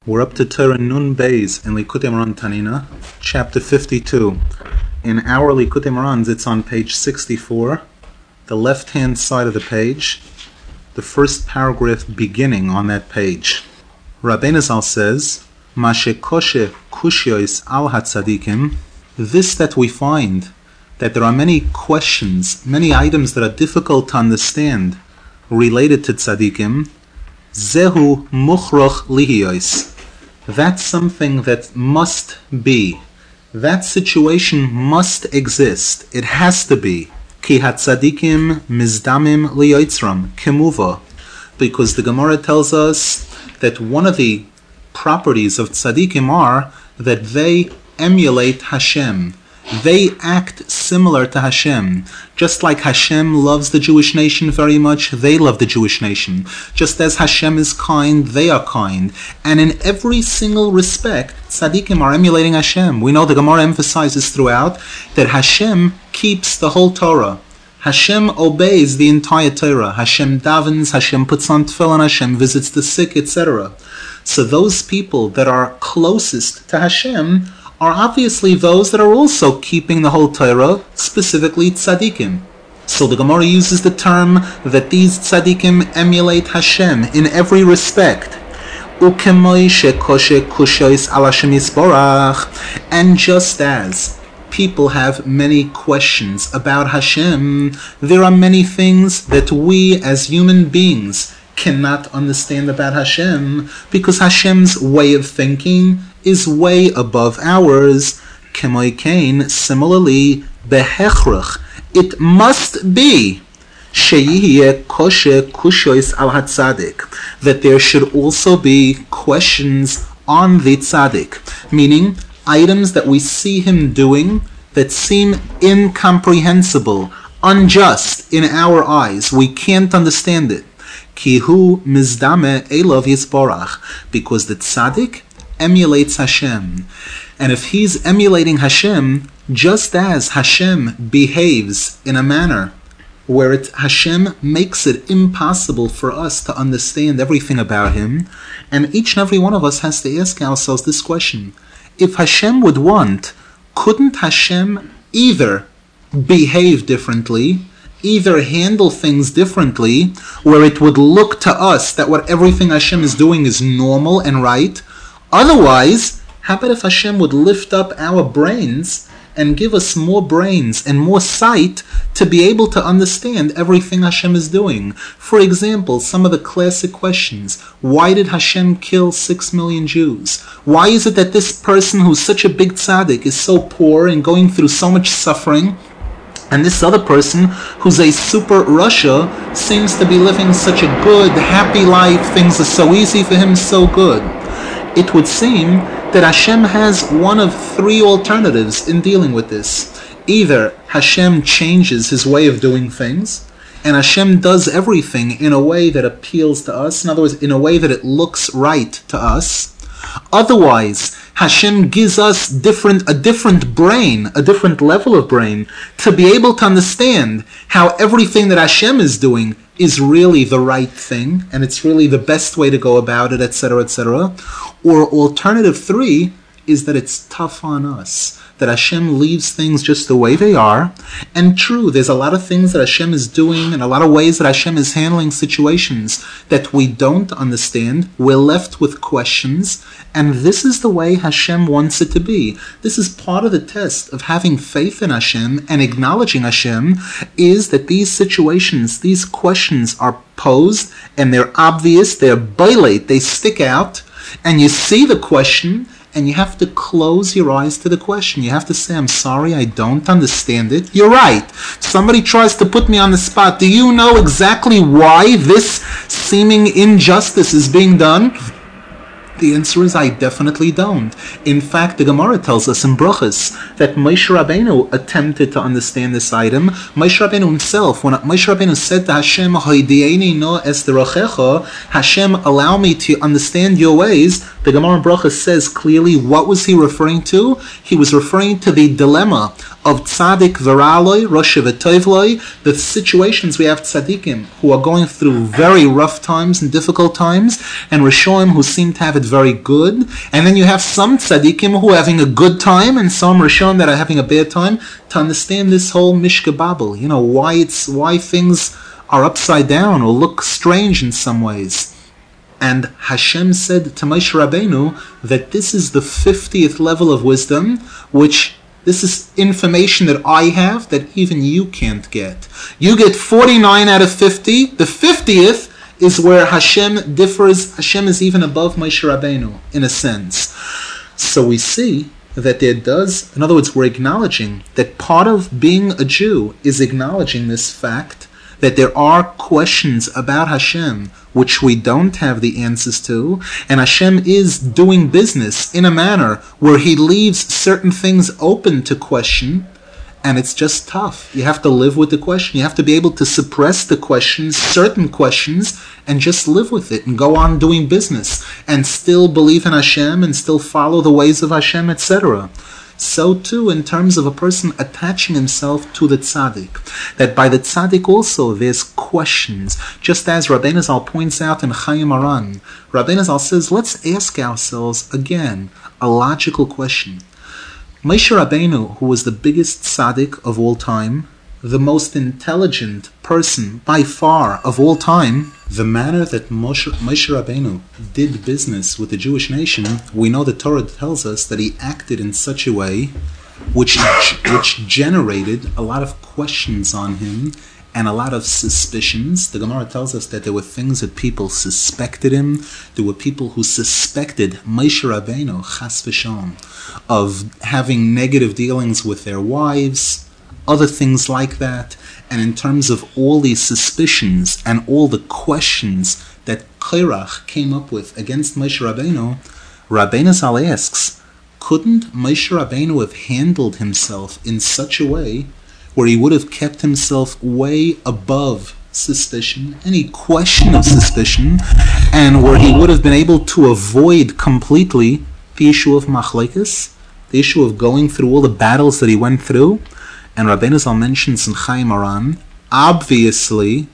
We're up to Torah Nun Beis in Likutei Moharan Tanina, chapter 52. In our Likutei Moharans, it's on page 64, the left-hand side of the page, the first paragraph beginning on that page. Rabbeinu Zal says, Mashe koshe kushyois al hatzadikim, this that we find, that there are many questions, many items that are difficult to understand related to tzadikim, zehu muchroch lihiyos. That's something that must be. That situation must exist. It has to be. Ki hatzadikim mizdamim liyotzram kemuva. Because the Gemara tells us that one of the properties of tzadikim are that they emulate Hashem. They act similar to Hashem. Just like Hashem loves the Jewish nation very much, they love the Jewish nation. Just as Hashem is kind, they are kind. And in every single respect, tzaddikim are emulating Hashem. We know the Gemara emphasizes throughout that Hashem keeps the whole Torah. Hashem obeys the entire Torah. Hashem davens, Hashem puts on tefillin, Hashem visits the sick, etc. So those people that are closest to Hashem are obviously those that are also keeping the whole Torah, specifically tzaddikim. So the Gemara uses the term that these tzaddikim emulate Hashem in every respect. And just as people have many questions about Hashem, there are many things that we as human beings cannot understand about Hashem, because Hashem's way of thinking is way above ours. Kemoikain, similarly, behechrach, it must be sheyihye koshe kushois al hatzadik, that there should also be questions on the tzaddik, meaning items that we see him doing that seem incomprehensible, unjust in our eyes. We can't understand it. Kihu mizdame elov yisborach, because the tzaddik emulates Hashem. And if he's emulating Hashem, just as Hashem behaves in a manner where Hashem makes it impossible for us to understand everything about him, and each and every one of us has to ask ourselves this question: if Hashem would want, couldn't Hashem either behave differently, either handle things differently, where it would look to us that what everything Hashem is doing is normal and right? Otherwise, how about if Hashem would lift up our brains and give us more brains and more sight to be able to understand everything Hashem is doing? For example, some of the classic questions. Why did Hashem kill 6 million Jews? Why is it that this person who's such a big tzaddik is so poor and going through so much suffering, and this other person who's a super Rasha seems to be living such a good, happy life, things are so easy for him, so good? It would seem that Hashem has one of three alternatives in dealing with this. Either Hashem changes his way of doing things, and Hashem does everything in a way that appeals to us, in other words, in a way that it looks right to us. Otherwise, Hashem gives us a different brain, a different level of brain, to be able to understand how everything that Hashem is doing is really the right thing, and it's really the best way to go about it, etc., etc. Or alternative 3 is that it's tough on us, that Hashem leaves things just the way they are. And true, there's a lot of things that Hashem is doing and a lot of ways that Hashem is handling situations that we don't understand. We're left with questions, and this is the way Hashem wants it to be. This is part of the test of having faith in Hashem and acknowledging Hashem, is that these situations, these questions are posed, and they're obvious, they're boilate, they stick out, and you see the question, and you have to close your eyes to the question. You have to say, I'm sorry, I don't understand it. You're right. Somebody tries to put me on the spot. Do you know exactly why this seeming injustice is being done? The answer is, I definitely don't. In fact, the Gemara tells us in Brachos that Moshe Rabbeinu attempted to understand this item. Moshe Rabbeinu himself, when Moshe Rabbeinu said to Hashem, Hoidieni no es derochecha, Hashem, allow me to understand your ways, The Gemara in Bracha says clearly what was he referring to? He was referring to the dilemma of tzaddik v'ra'aloi, rosh v'tovloi, the situations we have tzaddikim who are going through very rough times and difficult times, and rishonim who seem to have it very good, and then you have some tzaddikim who are having a good time, and some rishonim that are having a bad time. To understand this whole mishka babel, why things are upside down or look strange in some ways. And Hashem said to Moshe Rabbeinu that this is the 50th level of wisdom, which this is information that I have that even you can't get. You get 49 out of 50. The 50th is where Hashem differs. Hashem is even above Moshe Rabbeinu, in a sense. So we see that there does, in other words, we're acknowledging that part of being a Jew is acknowledging this fact that there are questions about Hashem which we don't have the answers to, and Hashem is doing business in a manner where He leaves certain things open to question, and it's just tough. You have to live with the question. You have to be able to suppress the questions, certain questions, and just live with it and go on doing business and still believe in Hashem and still follow the ways of Hashem, etc. So too in terms of a person attaching himself to the tzaddik, that by the tzaddik also there's questions, just as Rabbeinu Zal points out in Chayei Moharan. Rabbeinu Zal says, let's ask ourselves again a logical question. Moshe Rabbeinu, who was the biggest tzaddik of all time, the most intelligent person by far of all time, the manner that Moshe Rabbeinu did business with the Jewish nation, we know the Torah tells us that he acted in such a way which generated a lot of questions on him and a lot of suspicions. The Gemara tells us that there were things that people suspected him. There were people who suspected Moshe Rabbeinu, chas v'shalom, of having negative dealings with their wives, other things like that. And in terms of all these suspicions and all the questions that Korach came up with against Moshe Rabbeinu, Rabbeinu Zal asks, couldn't Moshe Rabbeinu have handled himself in such a way where he would have kept himself way above suspicion, any question of suspicion, and where he would have been able to avoid completely the issue of machlekes, the issue of going through all the battles that he went through? And Rabbeinu Zal mentions in Chayei Moharan, obviously,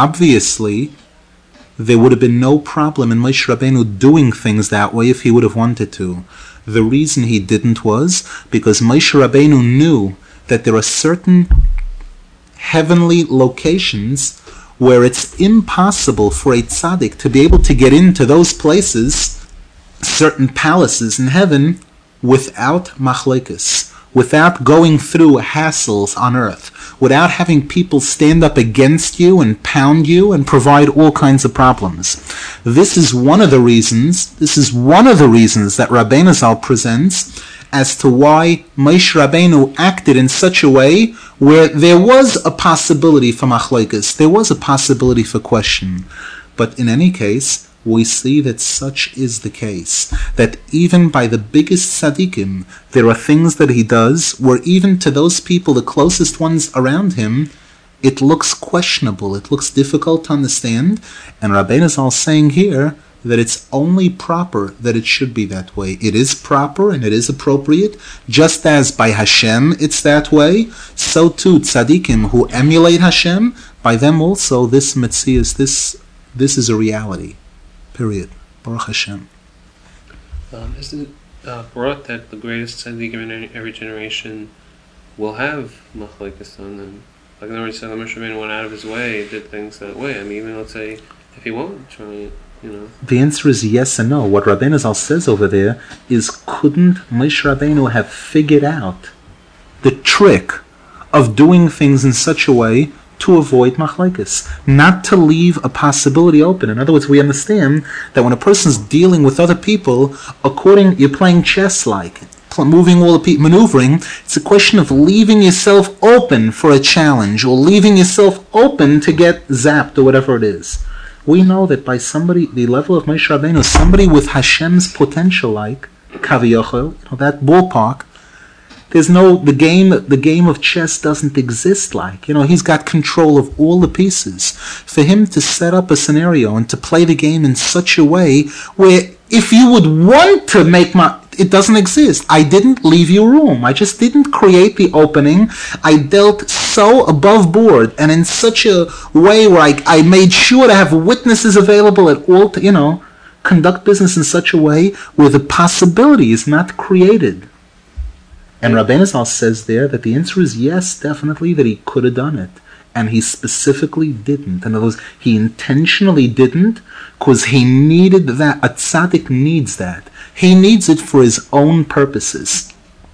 there would have been no problem in Moshe Rabbeinu doing things that way if he would have wanted to. The reason he didn't was because Moshe Rabbeinu knew that there are certain heavenly locations where it's impossible for a tzaddik to be able to get into those places, certain palaces in heaven, without machlekes, without going through hassles on earth, without having people stand up against you and pound you and provide all kinds of problems. This is one of the reasons that Rabbeinu Zal presents as to why Moshe Rabbeinu acted in such a way where there was a possibility for machlekes, there was a possibility for question. But in any case, we see that such is the case, that even by the biggest tzaddikim, there are things that he does where even to those people, the closest ones around him, it looks questionable, it looks difficult to understand, and Rabbeinu Zal saying here that it's only proper that it should be that way. It is proper and it is appropriate, just as by Hashem it's that way, so too tzaddikim who emulate Hashem, by them also this metzias, this is a reality. Period. Baruch Hashem. Isn't it brought that the greatest tzaddikim in every generation will have machlekes on them? Like in other words, Moshe Rabbeinu went out of his way, did things that way. I mean, even let's say if he won't try it, The answer is yes and no. What Rabbeinu Zal says over there is, couldn't Moshe Rabbeinu have figured out the trick of doing things in such a way to avoid machlekes, not to leave a possibility open? In other words, we understand that when a person's dealing with other people, you're playing chess, like moving all the people, maneuvering. It's a question of leaving yourself open for a challenge, or leaving yourself open to get zapped, or whatever it is. We know that by somebody, the level of Moshe Rabbeinu, somebody with Hashem's potential, like Kaviyachol, that ballpark, there's the game of chess doesn't exist like. He's got control of all the pieces. For him to set up a scenario and to play the game in such a way where if you would want to make it doesn't exist. I didn't leave you room. I just didn't create the opening. I dealt so above board and in such a way where I made sure to have witnesses available at all, conduct business in such a way where the possibility is not created. And Rabbeinu Zal says there that the answer is yes, definitely, that he could have done it. And he specifically didn't. In other words, he intentionally didn't because he needed that. A tzaddik needs that. He needs it for his own purposes.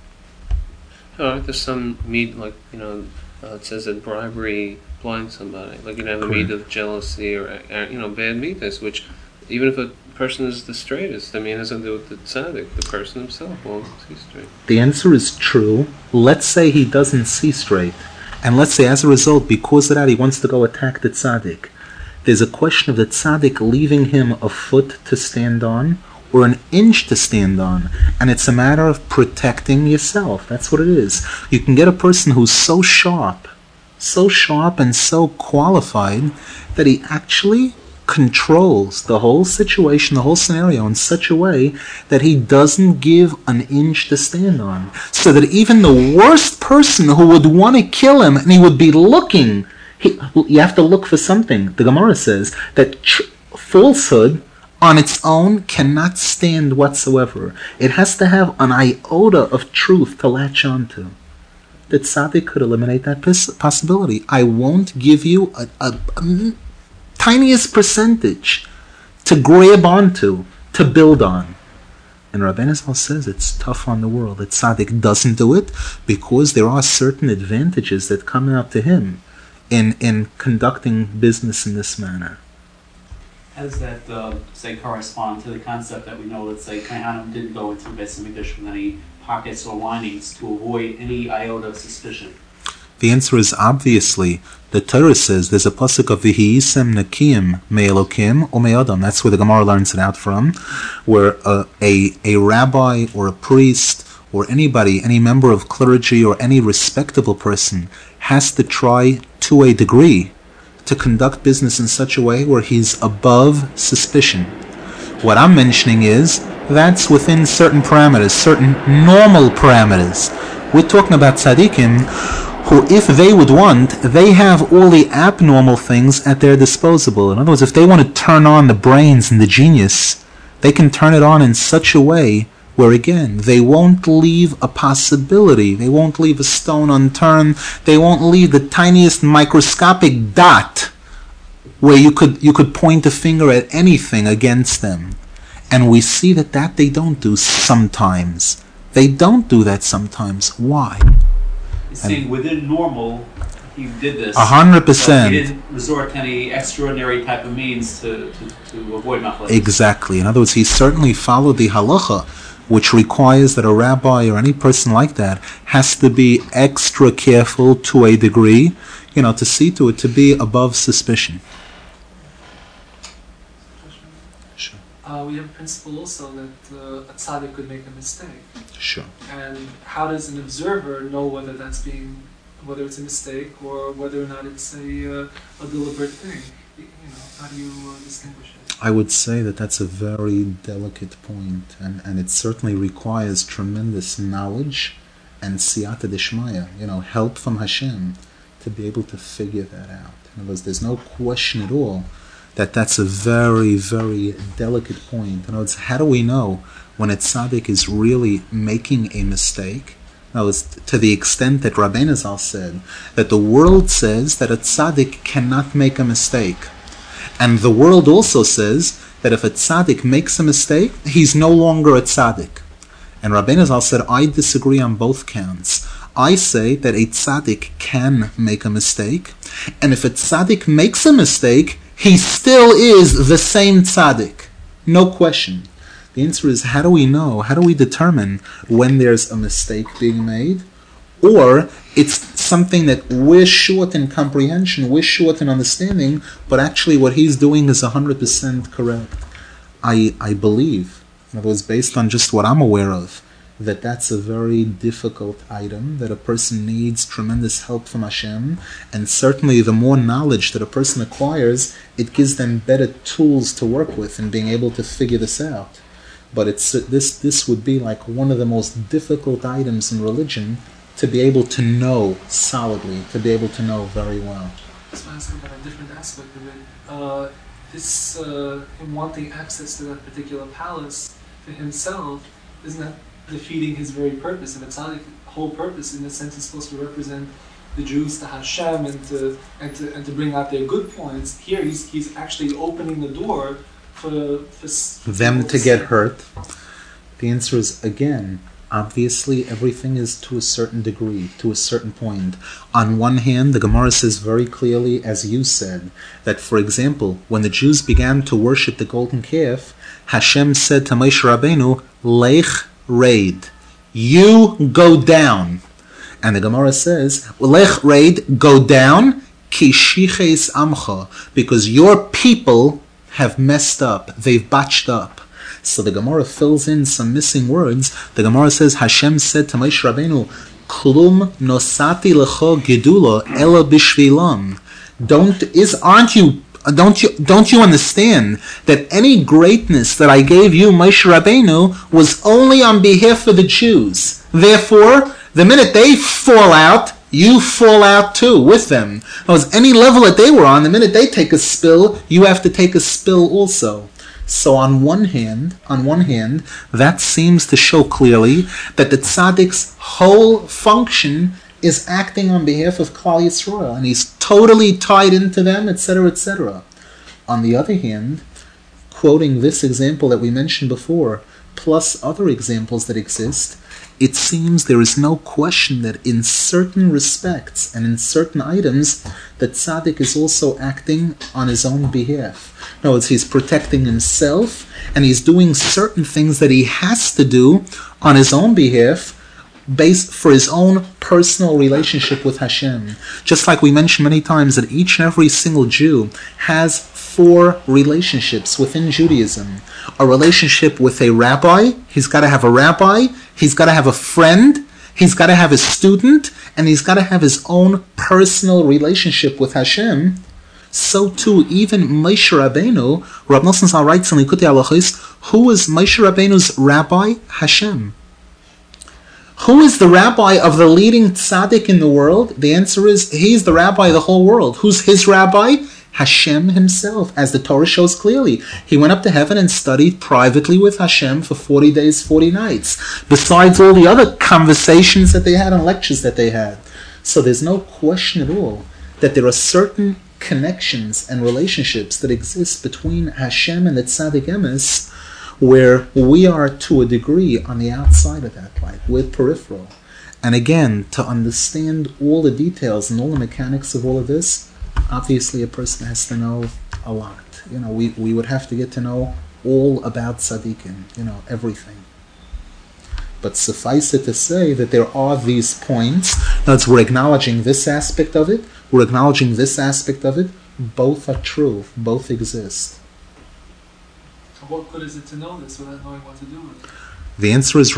There's some meat, like, it says that bribery blinds somebody. Like, you have a meat of jealousy or, bad meatness, which, even if a person is the straightest, it has nothing to do with the tzaddik. The person himself won't see straight. The answer is true. Let's say he doesn't see straight. And let's say, as a result, because of that, he wants to go attack the tzaddik. There's a question of the tzaddik leaving him a foot to stand on or an inch to stand on. And it's a matter of protecting yourself. That's what it is. You can get a person who's so sharp and so qualified that he actually controls the whole situation, the whole scenario in such a way that he doesn't give an inch to stand on. So that even the worst person who would want to kill him, and he would be looking, you have to look for something. The Gemara says that falsehood on its own cannot stand whatsoever. It has to have an iota of truth to latch onto. The tzaddik could eliminate that possibility. I won't give you a tiniest percentage to grab onto, to build on. And Rabbeinu Zal says it's tough on the world. The tzaddik doesn't do it because there are certain advantages that come out to him in conducting business in this manner. How does that, say, correspond to the concept that we know that, say, Kohanim didn't go into Beis Hamikdash with any pockets or linings to avoid any iota of suspicion? The answer is obviously, the Torah says there's a pasuk of V'hi'isem Nakiyim Me'elokim or Me'adam. That's where the Gemara learns it out from, where a rabbi or a priest or anybody, any member of clergy or any respectable person has to try to a degree to conduct business in such a way where he's above suspicion. What I'm mentioning is that's within certain parameters, certain normal parameters. We're talking about tzaddikim who, if they would want, they have all the abnormal things at their disposal. In other words, if they want to turn on the brains and the genius, they can turn it on in such a way where, again, they won't leave a possibility. They won't leave a stone unturned. They won't leave the tiniest microscopic dot where you could point a finger at anything against them. And we see that they don't do sometimes. They don't do that sometimes. Why? He's saying within normal, he did this. 100%. He didn't resort to any extraordinary type of means to avoid machlokes. Exactly. In other words, he certainly followed the halacha, which requires that a rabbi or any person like that has to be extra careful to a degree, to see to it to be above suspicion. Sure. We have a principle also that a tzaddik could make a mistake. Sure. And how does an observer know whether whether it's a mistake or whether or not it's a deliberate thing? How do you distinguish it? I would say that's a very delicate point, and it certainly requires tremendous knowledge and siyata dishmaya, help from Hashem to be able to figure that out. In other words, there's no question at all that that's a very, very delicate point. In other words, how do we know when a tzaddik is really making a mistake? In other words, to the extent that Rabbeinu Zal said that the world says that a tzaddik cannot make a mistake. And the world also says that if a tzaddik makes a mistake, he's no longer a tzaddik. And Rabbeinu Zal said, I disagree on both counts. I say that a tzaddik can make a mistake, and if a tzaddik makes a mistake, he still is the same tzaddik. No question. The answer is, how do we know? How do we determine when there's a mistake being made? Or it's something that we're short in comprehension, we're short in understanding, but actually what he's doing is 100% correct. I believe, in other words, based on just what I'm aware of, that's a very difficult item, that a person needs tremendous help from Hashem, and certainly the more knowledge that a person acquires, it gives them better tools to work with in being able to figure this out. But this would be like one of the most difficult items in religion to be able to know solidly, to be able to know very well. That's why I ask about a different aspect of it. Him wanting access to that particular palace for himself, isn't that defeating his very purpose? And the tzaddik whole purpose, in a sense, is supposed to represent the Jews to Hashem and to bring out their good points. Here, he's actually opening the door for them to get hurt. The answer is, again, obviously everything is to a certain degree, to a certain point. On one hand, the Gemara says very clearly, as you said, that, for example, when the Jews began to worship the golden calf, Hashem said to Moshe Rabbeinu, Lech Reid, you go down. And the Gemara says, Lech Reid, go down, ki shiches amcha, because your people have messed up, they've botched up. So the Gemara fills in some missing words. The Gemara says, Hashem said to Moshe Rabbeinu, Klum nosati lecho gedula ela bishvilam. Don't you understand that any greatness that I gave you, Moshe Rabbeinu, was only on behalf of the Jews? Therefore, the minute they fall out, you fall out too with them. Because any level that they were on, the minute they take a spill, you have to take a spill also. So on one hand, that seems to show clearly that the tzaddik's whole function is acting on behalf of Klal Yisrael, and he's totally tied into them, etc., etc. On the other hand, quoting this example that we mentioned before, plus other examples that exist, it seems there is no question that in certain respects and in certain items, the tzaddik is also acting on his own behalf. In other words, he's protecting himself, and he's doing certain things that he has to do on his own behalf, based for his own personal relationship with Hashem. Just like we mentioned many times that each and every single Jew has 4 relationships within Judaism. A relationship with a rabbi, he's got to have a rabbi, he's got to have a friend, he's got to have a student, and he's got to have his own personal relationship with Hashem. So too, even Moshe Rabbeinu, Rav Nosson Zal writes in Likutei Halachos, who is Moshe Rabbeinu's rabbi? Hashem. Who is the rabbi of the leading tzaddik in the world? The answer is, he's the rabbi of the whole world. Who's his rabbi? Hashem himself, as the Torah shows clearly. He went up to heaven and studied privately with Hashem for 40 days, 40 nights, besides all the other conversations that they had and lectures that they had. So there's no question at all that there are certain connections and relationships that exist between Hashem and the Tzaddik Emes, where we are to a degree on the outside of that, like we're peripheral. And again, to understand all the details and all the mechanics of all of this, obviously a person has to know a lot. We would have to get to know all about tzaddikim, everything. But suffice it to say that there are these points. That's we're acknowledging this aspect of it, we're acknowledging this aspect of it. Both are true, both exist. So what good is it to know this without knowing what to do with it? The answer is,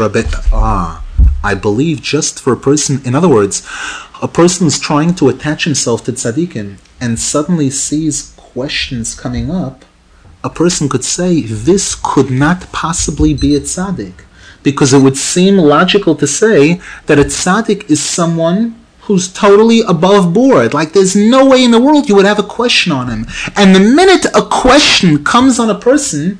I believe just for a person, in other words, a person is trying to attach himself to tzaddikim and suddenly sees questions coming up, a person could say, this could not possibly be a tzaddik. Because it would seem logical to say that a tzaddik is someone who's totally above board. Like there's no way in the world you would have a question on him. And the minute a question comes on a person,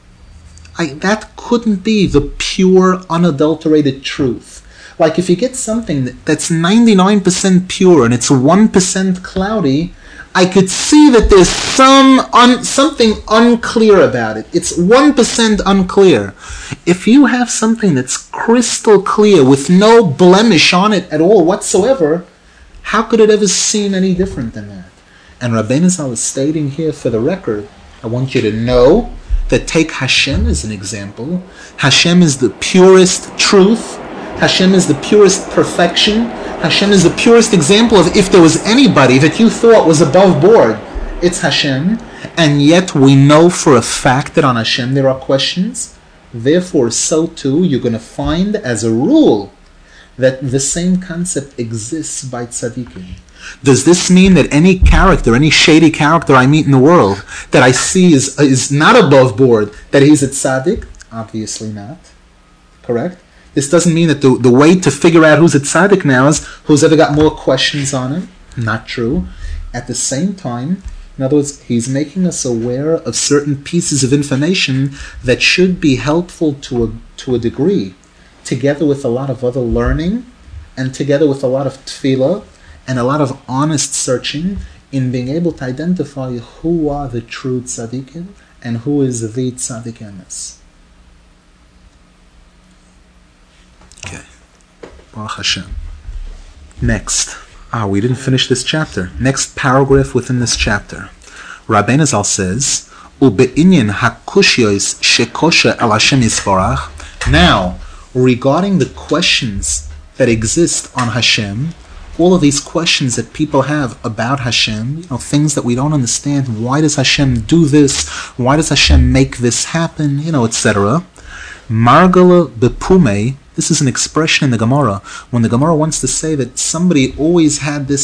that couldn't be the pure, unadulterated truth. Like if you get something that's 99% pure and it's 1% cloudy, I could see that there's something unclear about it. It's 1% unclear. If you have something that's crystal clear with no blemish on it at all whatsoever, how could it ever seem any different than that? And Rabbeinu Zal is stating here for the record, I want you to know that take Hashem as an example. Hashem is the purest truth. Hashem is the purest perfection. Hashem is the purest example of if there was anybody that you thought was above board, it's Hashem. And yet we know for a fact that on Hashem there are questions. Therefore, so too, you're going to find as a rule that the same concept exists by tzaddikim. Does this mean that any character, any shady character I meet in the world that I see is not above board, that he's a tzaddik? Obviously not. Correct? This doesn't mean that the way to figure out who's a tzaddik now is who's ever got more questions on him. Not true. At the same time, in other words, he's making us aware of certain pieces of information that should be helpful to a degree, together with a lot of other learning, and together with a lot of tefillah, and a lot of honest searching in being able to identify who are the true tzaddikim and who is the tzaddik emes. Okay. Baruch Hashem. Next. We didn't finish this chapter. Next paragraph within this chapter. Rabbeinu Zal says, Ube'inyan hakushiyos shekosha el Hashem yisbarach. Now, regarding the questions that exist on Hashem, all of these questions that people have about Hashem, things that we don't understand. Why does Hashem do this? Why does Hashem make this happen? Etc. Margala bepume. This is an expression in the Gemara. When the Gemara wants to say that somebody always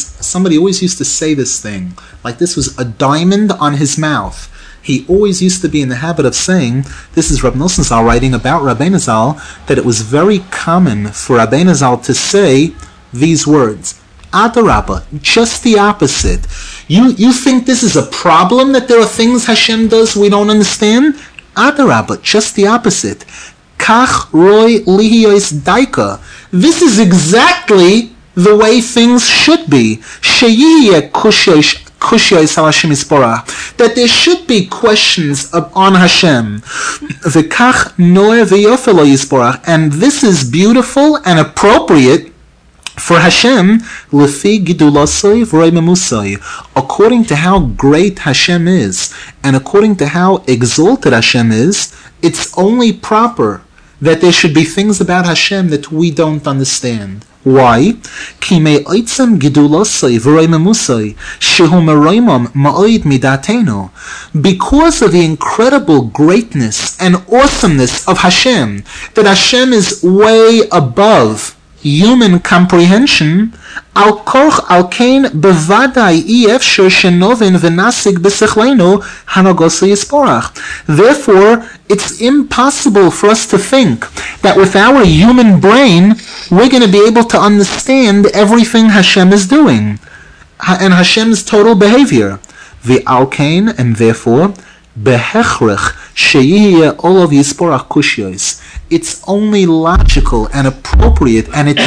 used to say this thing, like this was a diamond on his mouth. He always used to be in the habit of saying, this is Rab Nosson Zal writing about Rabbeinu Zal, that it was very common for Rabbeinu Zal to say these words. Adarabba, just the opposite. You think this is a problem, that there are things Hashem does we don't understand? Adarabba, just the opposite. Kach roy lihiyos daika. This is exactly the way things should be. Sheyiyeh kushiyos al Hashem yisborach. That there should be questions on Hashem. V'kach noeh v'yofeh lo yisborach. And this is beautiful and appropriate for Hashem, lefi gidulasoi v'roi memusoi, according to how great Hashem is, and according to how exalted Hashem is, it's only proper that there should be things about Hashem that we don't understand. Why? Ki me'otzem gidulasoi v'roi memusoi, shehu meroimam ma'oid midatenu. Because of the incredible greatness and awesomeness of Hashem, that Hashem is way above human comprehension, al korch al kain bevadai efshar shenovin v'nasig b'sechlenu hanagos yisporach. Therefore, it's impossible for us to think that with our human brain we're going to be able to understand everything Hashem is doing and Hashem's total behavior. V'al kain, and therefore, behechrech sheyiyeh olav yisporach kushiyos. It's only logical and appropriate, and it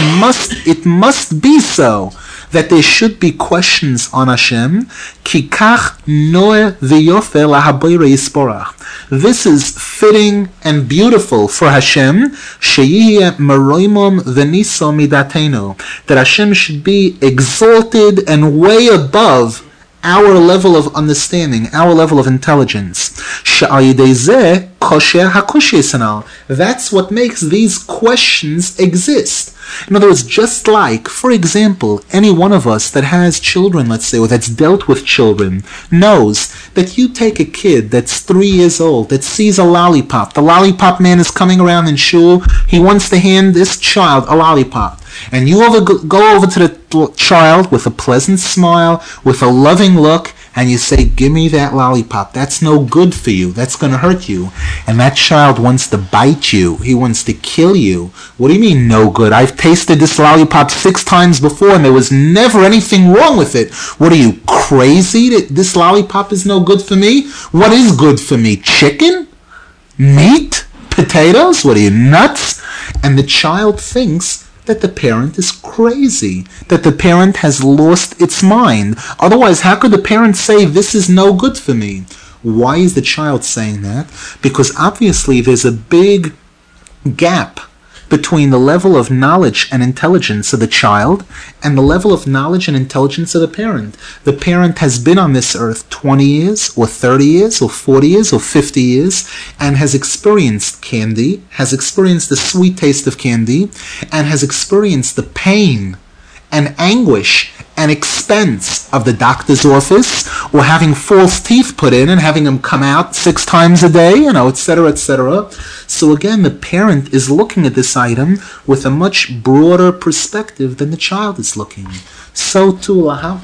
must be so, that there should be questions on Hashem. Kikach noeh v'yofeh lahaboyre yisporach. This is fitting and beautiful for Hashem. Sheyiyeh meroimom v'niso midatenu. That Hashem should be exalted and way above our level of understanding, our level of intelligence. That's what makes these questions exist. In other words, just like, for example, any one of us that has children, let's say, or that's dealt with children, knows that you take a kid that's 3 years old, that sees a lollipop. The lollipop man is coming around in shul. He wants to hand this child a lollipop. And you go over to the child with a pleasant smile, with a loving look, and you say, give me that lollipop. That's no good for you. That's going to hurt you. And that child wants to bite you. He wants to kill you. What do you mean, no good? I've tasted this lollipop 6 times before, and there was never anything wrong with it. What are you, crazy that this lollipop is no good for me? What is good for me? Chicken? Meat? Potatoes? What are you, nuts? And the child thinks that the parent is crazy, that the parent has lost its mind. Otherwise, how could the parent say, this is no good for me? Why is the child saying that? Because obviously there's a big gap between the level of knowledge and intelligence of the child and the level of knowledge and intelligence of the parent. The parent has been on this earth 20 years, or 30 years, or 40 years, or 50 years, and has experienced candy, has experienced the sweet taste of candy, and has experienced the pain and anguish and expense of the doctor's office, or having false teeth put in and having them come out 6 times a day, etc., etc. So again, the parent is looking at this item with a much broader perspective than the child is looking. So too, lahavdil,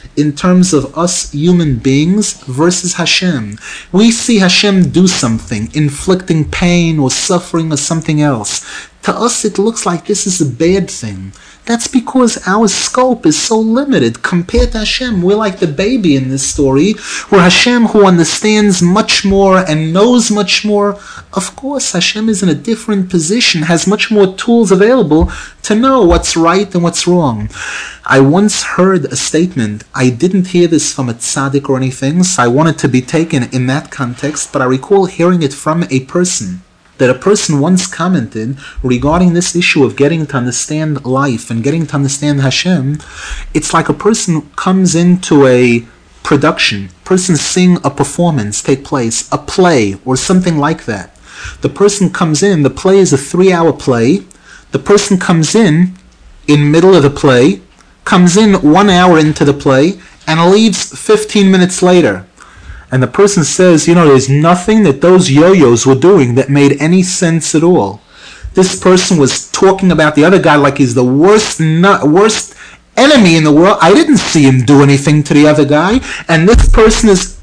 in terms of us human beings versus Hashem. We see Hashem do something, inflicting pain or suffering or something else. To us it looks like this is a bad thing. That's because our scope is so limited compared to Hashem. We're like the baby in this story, where Hashem, who understands much more and knows much more, of course Hashem is in a different position, has much more tools available to know what's right and what's wrong. I once heard a statement, I didn't hear this from a tzaddik or anything, so I want it to be taken in that context, but I recall hearing it from a person, that a person once commented regarding this issue of getting to understand life and getting to understand Hashem. It's like a person comes into a production, person seeing a performance take place, a play or something like that. The person comes in, the play is a 3-hour play, the person comes in middle of the play, comes in 1 hour into the play, and leaves 15 minutes later. And the person says, there's nothing that those yo-yos were doing that made any sense at all. This person was talking about the other guy like he's the worst enemy in the world. I didn't see him do anything to the other guy. And this person is...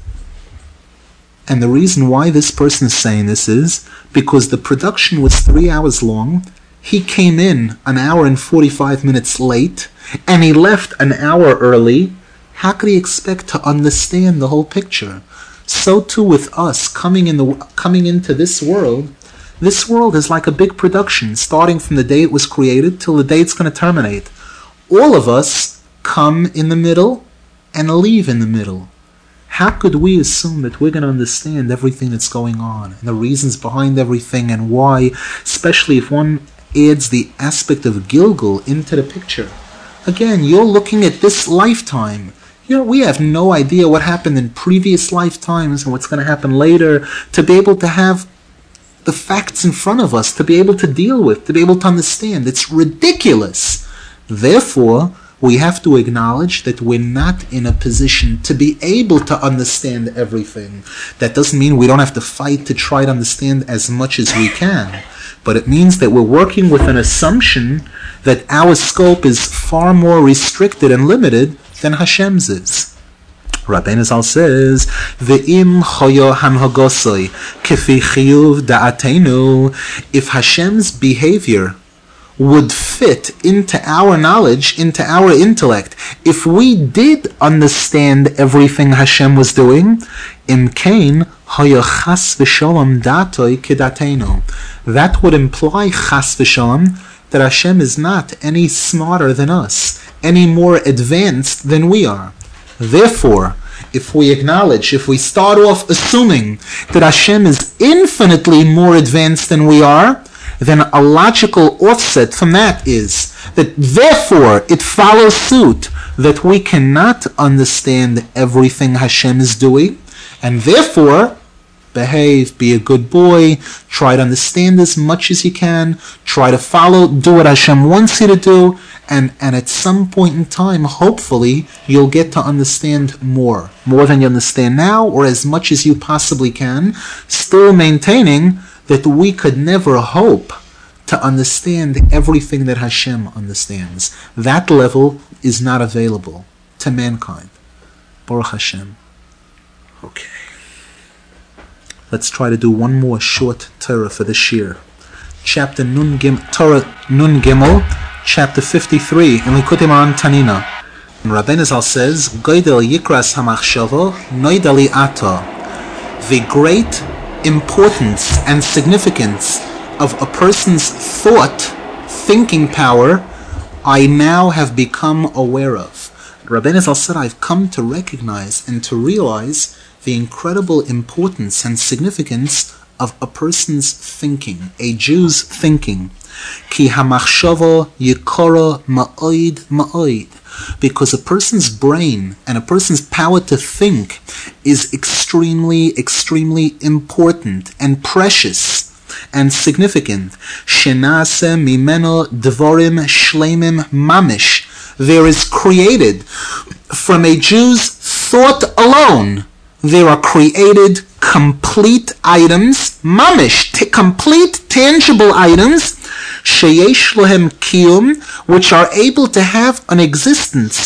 And the reason why this person is saying this is because the production was 3 hours long. He came in 1 hour and 45 minutes late, and he left 1 hour early. How could he expect to understand the whole picture? So too with us coming into this world. This world is like a big production, starting from the day it was created till the day it's going to terminate. All of us come in the middle and leave in the middle. How could we assume that we're going to understand everything that's going on and the reasons behind everything and why, especially if one adds the aspect of Gilgul into the picture? Again, you're looking at this lifetime. We have no idea what happened in previous lifetimes and what's going to happen later, to be able to have the facts in front of us, to be able to deal with, to be able to understand. It's ridiculous. Therefore, we have to acknowledge that we're not in a position to be able to understand everything. That doesn't mean we don't have to fight to try to understand as much as we can. But it means that we're working with an assumption that our scope is far more restricted and limited than Hashem's is. Rabbeinu Zal says, "Ve'im choyo hanhagosoi kefi chiyuv da'atenu." If Hashem's behavior would fit into our knowledge, into our intellect, if we did understand everything Hashem was doing, imkain hoyo chas v'sholom datoi kedatenu. That would imply chas v'sholom that Hashem is not any smarter than us, any more advanced than we are. Therefore, if we start off assuming that Hashem is infinitely more advanced than we are, then a logical offset from that is that therefore it follows suit that we cannot understand everything Hashem is doing, and therefore behave, be a good boy, try to understand as much as you can, try to follow, do what Hashem wants you to do, and at some point in time, hopefully, you'll get to understand more than you understand now, or as much as you possibly can, still maintaining that we could never hope to understand everything that Hashem understands. That level is not available to mankind. Baruch Hashem. Okay. Let's try to do one more short Torah for this year. Chapter Torah Nun Gimel, chapter 53, in Likutei Moharan Tanina. And Rabbeinu Zal says, Goydel Yikras HaMachshava Noidali Ata. The great importance and significance of a person's thinking power, I now have become aware of. Rabbeinu Zal said, I've come to recognize and to realize the incredible importance and significance of a person's thinking, a Jew's thinking. Ki hamachshava yikora ma'oid ma'oid. Because a person's brain and a person's power to think is extremely, extremely important and precious and significant. Shenase mimeno dvorim shleimim mamish. There is created from a Jew's thought alone, there are created complete items, mamish, complete tangible items, sheyesh lohem kiyum, which are able to have an existence,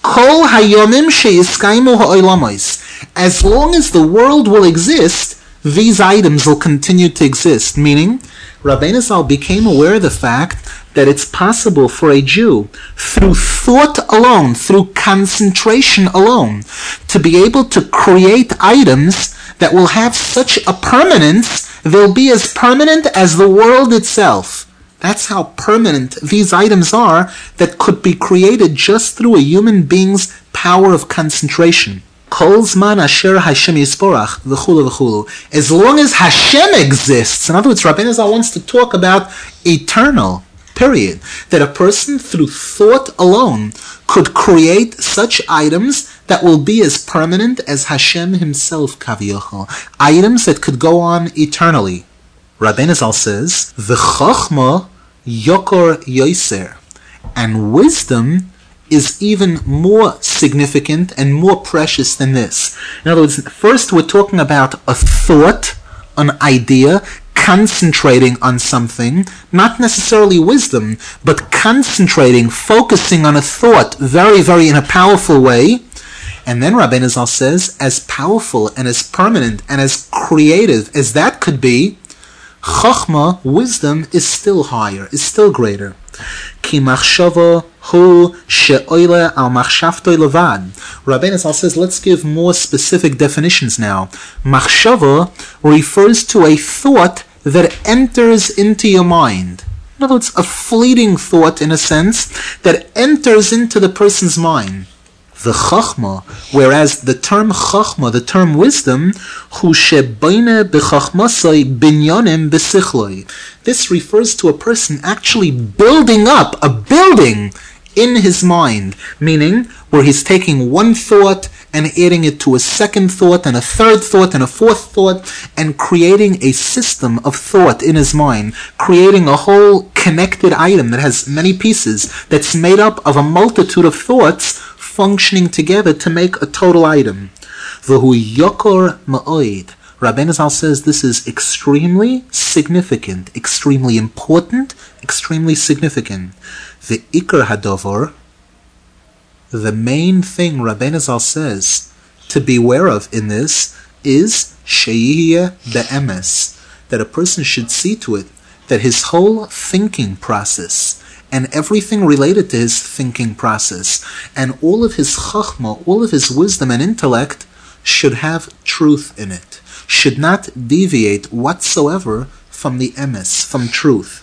Kol hayomim sheyiskaimu ha'olamos. As long as the world will exist, these items will continue to exist. Meaning, Rabbeinu Zal became aware of the fact that it's possible for a Jew, through thought alone, through concentration alone, to be able to create items that will have such a permanence, they'll be as permanent as the world itself. That's how permanent these items are that could be created just through a human being's power of concentration. Kol zman asher Hashem yisborach v'chulu v'chulu. As long as Hashem exists, in other words, Rabbeinu Zal wants to talk about eternal, period. That a person through thought alone could create such items that will be as permanent as Hashem himself, Kaviyachol. Items that could go on eternally. Rabbeinu Zal says, V'chochma yokor yoser. And wisdom is even more significant and more precious than this. In other words, first we're talking about a thought, an idea, concentrating on something, not necessarily wisdom, but concentrating, focusing on a thought very, very in a powerful way. And then Rabbeinu Zal says, as powerful and as permanent and as creative as that could be, Chochmah, wisdom, is still higher, is still greater. Ki machshava hu she'oile al machshavtoi levad. Rabbeinu Zal says, let's give more specific definitions now. Machshava refers to a thought that enters into your mind. In other words, a fleeting thought, in a sense, that enters into the person's mind. The Chachma, whereas the term Chachma, the term wisdom, hu shebeine b'chachmasai binyanim b'sichloi. This refers to a person actually building up a building in his mind, meaning where he's taking one thought and adding it to a second thought and a third thought and a fourth thought and creating a system of thought in his mind, creating a whole connected item that has many pieces, that's made up of a multitude of thoughts functioning together to make a total item. V'hu yokor ma'oid. Rabbeinu Zal says this is extremely significant, extremely important, extremely significant. The ikar hadover, the main thing Rabbeinu Zal says to beware of in this is sheyihye be'emes, that a person should see to it that his whole thinking process and everything related to his thinking process and all of his chachma, all of his wisdom and intellect should have truth in it, should not deviate whatsoever from the emes, from truth.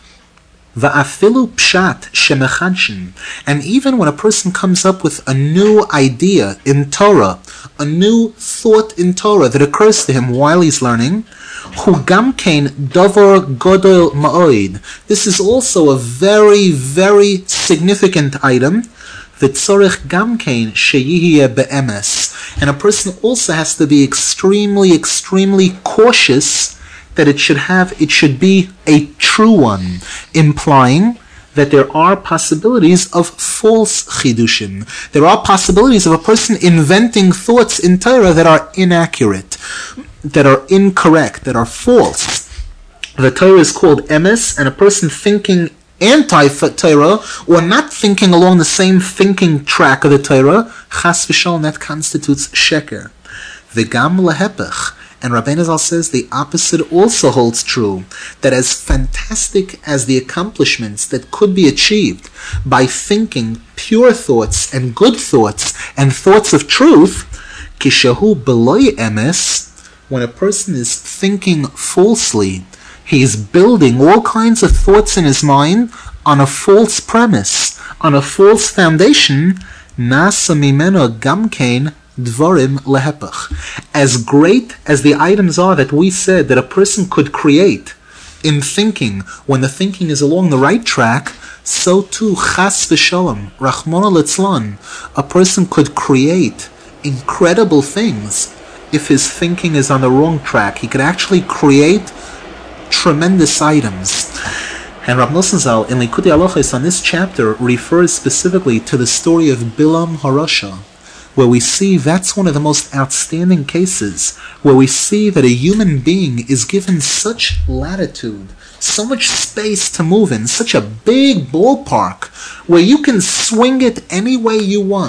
Va'afilu pshat shemechadshin. And even when a person comes up with a new idea in Torah, a new thought in Torah that occurs to him while he's learning, hu gamkein davar godol ma'oid. This is also a very, very significant item. V'tzorech gamkein sheyihye be'emes. And a person also has to be extremely, extremely cautious that it should be a true one, implying that there are possibilities of false chidushim. There are possibilities of a person inventing thoughts in Torah that are inaccurate, that are incorrect, that are false. The Torah is called emes, and a person thinking anti-Torah, or not thinking along the same thinking track of the Torah, chas v'shalom, that constitutes sheker. V'gam lehepech. And Rabbeinu Zal says the opposite also holds true, that as fantastic as the accomplishments that could be achieved by thinking pure thoughts and good thoughts and thoughts of truth, kishahu beloy emes, when a person is thinking falsely, he is building all kinds of thoughts in his mind on a false premise, on a false foundation, nasa mimeno gamkein dvarim lehepach. As great as the items are that we said that a person could create in thinking, when the thinking is along the right track, so too chas v'shalom, rachmana litzlan, a person could create incredible things if his thinking is on the wrong track. He could actually create tremendous items. And Rav Nosson Zal in Likutei Halachos on this chapter refers specifically to the story of Bilam HaRasha, where we see that's one of the most outstanding cases, where we see that a human being is given such latitude, so much space to move in, such a big ballpark, where you can swing it any way you want.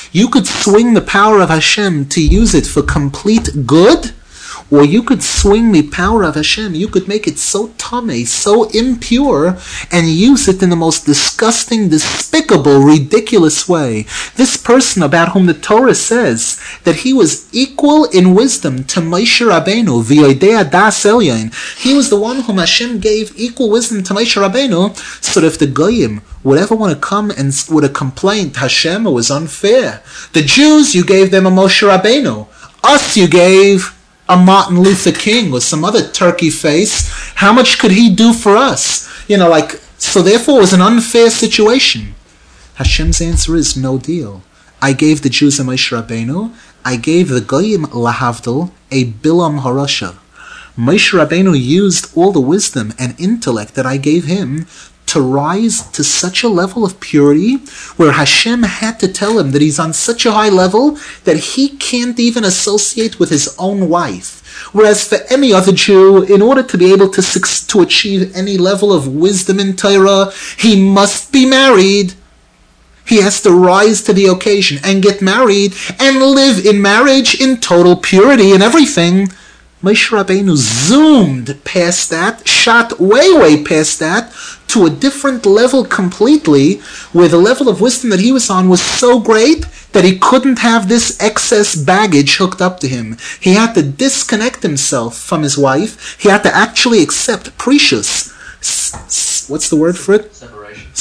You could swing the power of Hashem to use it for complete good, or you could swing the power of Hashem, you could make it so tamei, so impure, and use it in the most disgusting, despicable, ridiculous way. This person about whom the Torah says that he was equal in wisdom to Moshe Rabbeinu, v'yodei das elyon. He was the one whom Hashem gave equal wisdom to Moshe Rabbeinu, so that if the Goyim would ever want to come and with a complaint, Hashem, it was unfair. The Jews, you gave them a Moshe Rabbeinu. Us, you gave a Martin Luther King or some other turkey face. How much could he do for us? So therefore it was an unfair situation. Hashem's answer is no deal. I gave the Jews a Moshe Rabbeinu. I gave the Goyim lahavdil a Bilam Harasha. Moshe Rabbeinu used all the wisdom and intellect that I gave him to rise to such a level of purity where Hashem had to tell him that he's on such a high level that he can't even associate with his own wife. Whereas for any other Jew, in order to be able to achieve any level of wisdom in Torah, he must be married. He has to rise to the occasion and get married and live in marriage in total purity and everything. Moshe Rabbeinu zoomed past that, shot way past that, to a different level completely, where the level of wisdom that he was on was so great that he couldn't have this excess baggage hooked up to him. He had to disconnect himself from his wife. He had to actually accept precious, what's the word for it? Separation.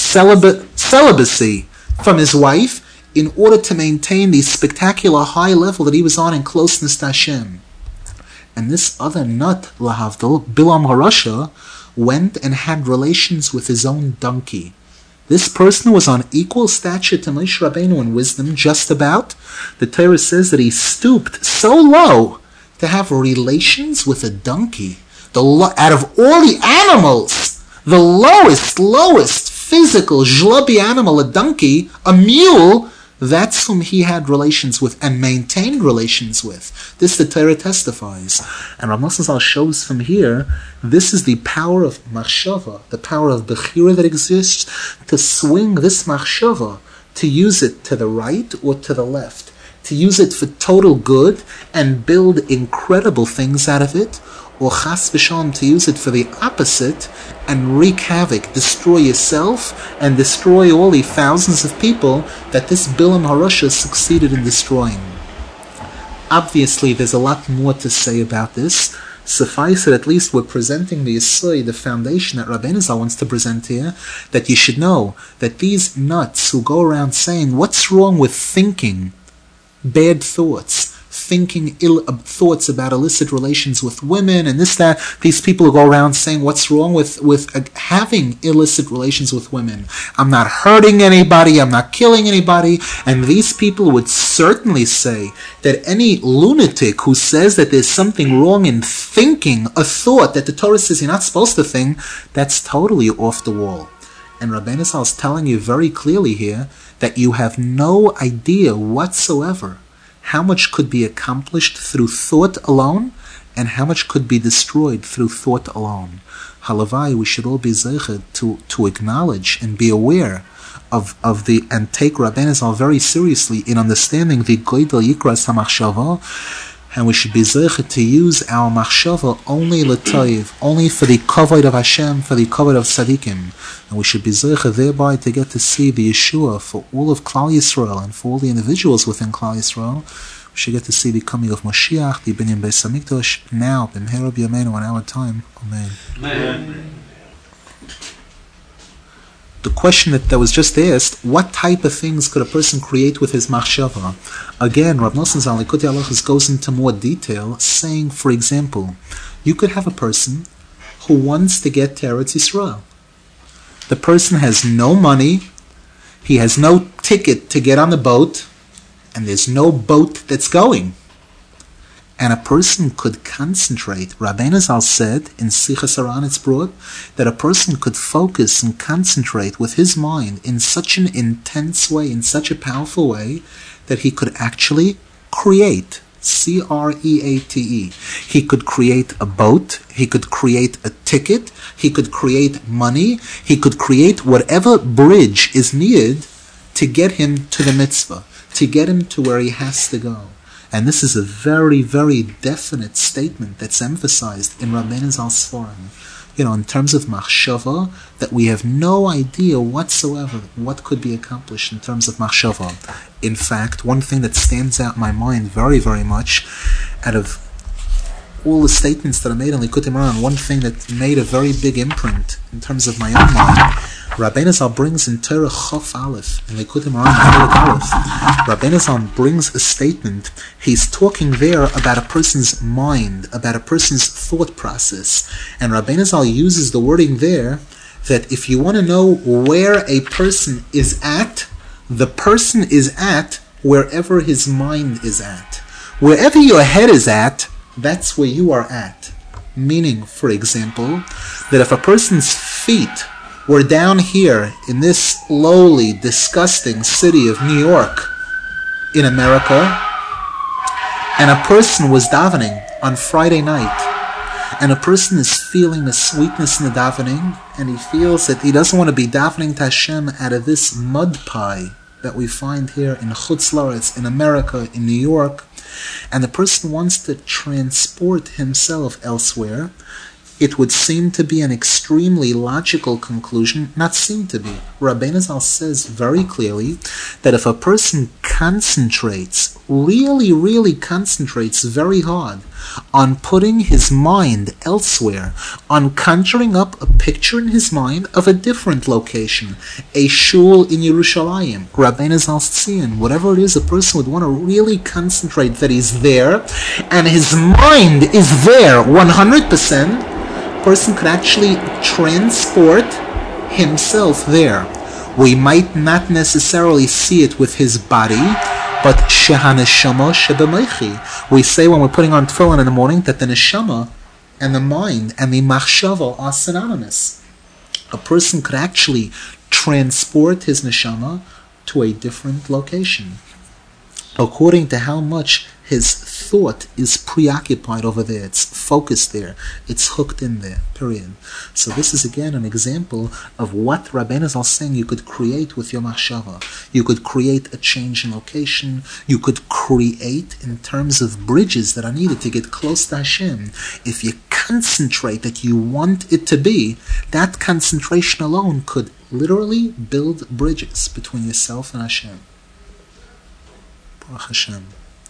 Celibacy from his wife in order to maintain the spectacular high level that he was on in closeness to Hashem. And this other nut, lahavdil, Bilam Harasha, went and had relations with his own donkey. This person was on equal stature to Moshe Rabbeinu in wisdom, just about. The Torah says that he stooped so low to have relations with a donkey. Out of all the animals, the lowest physical, zhlubby animal, a donkey, a mule, that's whom he had relations with and maintained relations with. This the Torah testifies. And Rav Nosson Zal shows from here, this is the power of machshava, the power of bechira that exists, to swing this machshava, to use it to the right or to the left, to use it for total good and build incredible things out of it, or chas v'shalom, to use it for the opposite and wreak havoc, destroy yourself and destroy all the thousands of people that this Bilam Harasha succeeded in destroying. Obviously, there's a lot more to say about this. Suffice it, at least we're presenting the Yisai, the foundation that Rabbeinu Zal wants to present here, that you should know that these nuts who go around saying, what's wrong with thinking bad thoughts, thinking ill thoughts about illicit relations with women and this, that, these people who go around saying, what's wrong with having illicit relations with women? I'm not hurting anybody, I'm not killing anybody. And these people would certainly say that any lunatic who says that there's something wrong in thinking a thought that the Torah says you're not supposed to think, that's totally off the wall. And Rabbeinu Zal is telling you very clearly here that you have no idea whatsoever how much could be accomplished through thought alone, and how much could be destroyed through thought alone. Halavai, we should all be zeichet to acknowledge and be aware of the, and take Rabbeinu Zal very seriously in understanding the Goydel Yikras HaMachshava, and we should be zeichet to use our machshava only l'toiv, only for the kavod of Hashem, for the kavod of tzaddikim. And we should be zeichet thereby to get to see the Yeshua for all of Klal Yisrael and for all the individuals within Klal Yisrael. We should get to see the coming of Mashiach, the Binyan Beis Hamikdash, now, b'mhera b'yameinu, in our time. Amen. Amen. The question that was just asked, what type of things could a person create with his machshava? Again, Rav Nosson Zal Likutei Halachos goes into more detail, saying, for example, you could have a person who wants to get to Eretz Yisrael. The person has no money, he has no ticket to get on the boat, and there's no boat that's going. And a person could concentrate. Rabbeinu Zal said in Sichas Haran, it's brought, that a person could focus and concentrate with his mind in such an intense way, in such a powerful way, that he could actually create. C-R-E-A-T-E. He could create a boat, he could create a ticket, he could create money, he could create whatever bridge is needed to get him to the mitzvah, to get him to where he has to go. And this is a very, very definite statement that's emphasized in Rabbeinu Zal Sforim. In terms of machshava, that we have no idea whatsoever what could be accomplished in terms of machshava. In fact, one thing that stands out in my mind very, very much, out of all the statements that are made in Likutei Moharan, one thing that made a very big imprint in terms of my own mind, Rabbeinu Zal brings in Torah Chof Aleph, in Likutei Moharan, Rabbeinu Zal brings a statement. He's talking there about a person's mind, about a person's thought process. And Rabbeinu Zal uses the wording there that if you want to know where a person is at, the person is at wherever his mind is at. Wherever your head is at, that's where you are at. Meaning, for example, that if a person's feet were down here in this lowly, disgusting city of New York in America, and a person was davening on Friday night, and a person is feeling the sweetness in the davening, and he feels that he doesn't want to be davening to Hashem out of this mud pie that we find here in Chutz La'aretz, in America, in New York, and the person wants to transport himself elsewhere, it would seem to be an extremely logical conclusion, not seem to be. Rabbeinu Zal says very clearly that if a person concentrates, really, really concentrates very hard on putting his mind elsewhere, on conjuring up a picture in his mind of a different location, a shul in Yerushalayim, Rabbeinu Zal Tzion, whatever it is, a person would want to really concentrate that he's there, and his mind is there 100%, person could actually transport himself there. We might not necessarily see it with his body, but shehaneshama shebemoichi. We say when we're putting on tefillin in the morning that the neshama and the mind and the machshava are synonymous. A person could actually transport his neshama to a different location, according to how much his thought is preoccupied over there, it's focused there, it's hooked in there, period. So this is again an example of what Rabbeinu Zal is saying you could create with your machshava. You could create a change in location, you could create in terms of bridges that are needed to get close to Hashem. If you concentrate that you want it to be, that concentration alone could literally build bridges between yourself and Hashem. Baruch Hashem.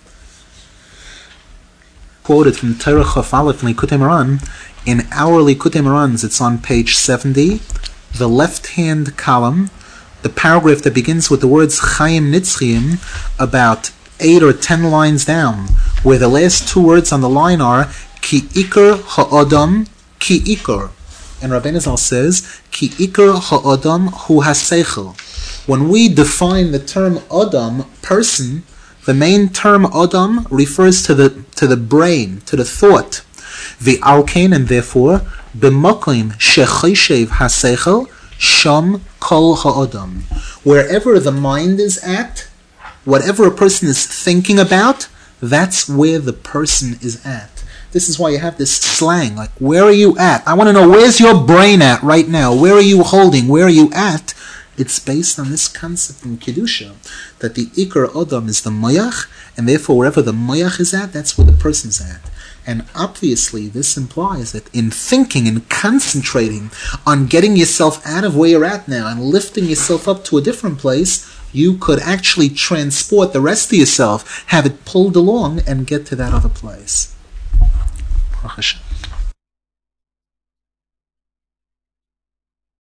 Quoted from Torah Chof Aleph in Likutei Moharan. In our Likutei Moharans, it's on page 70, the left-hand column, the paragraph that begins with the words Chaim Nitzchim, about 8 or 10 lines down, where the last two words on the line are Ki Iker Ha'odam Ki Iker. And Rabbeinu Zal says, Ki Iker Ha'odam Hu HaSeichel. When we define the term Adam, person, the main term Adam refers to the brain, to the thought. V'alkein, and therefore, b'mokim shechoshev haseichel sham kol ha'adam. Wherever the mind is at, whatever a person is thinking about, that's where the person is at. This is why you have this slang, like, where are you at? I want to know, where's your brain at right now? Where are you holding? Where are you at? It's based on this concept in Kedusha, that the Iker Adam is the Moyach, and therefore wherever the Moyach is at, that's where the person's at. And obviously this implies that in thinking and concentrating on getting yourself out of where you're at now and lifting yourself up to a different place, you could actually transport the rest of yourself, have it pulled along, and get to that other place. Baruch Hashem.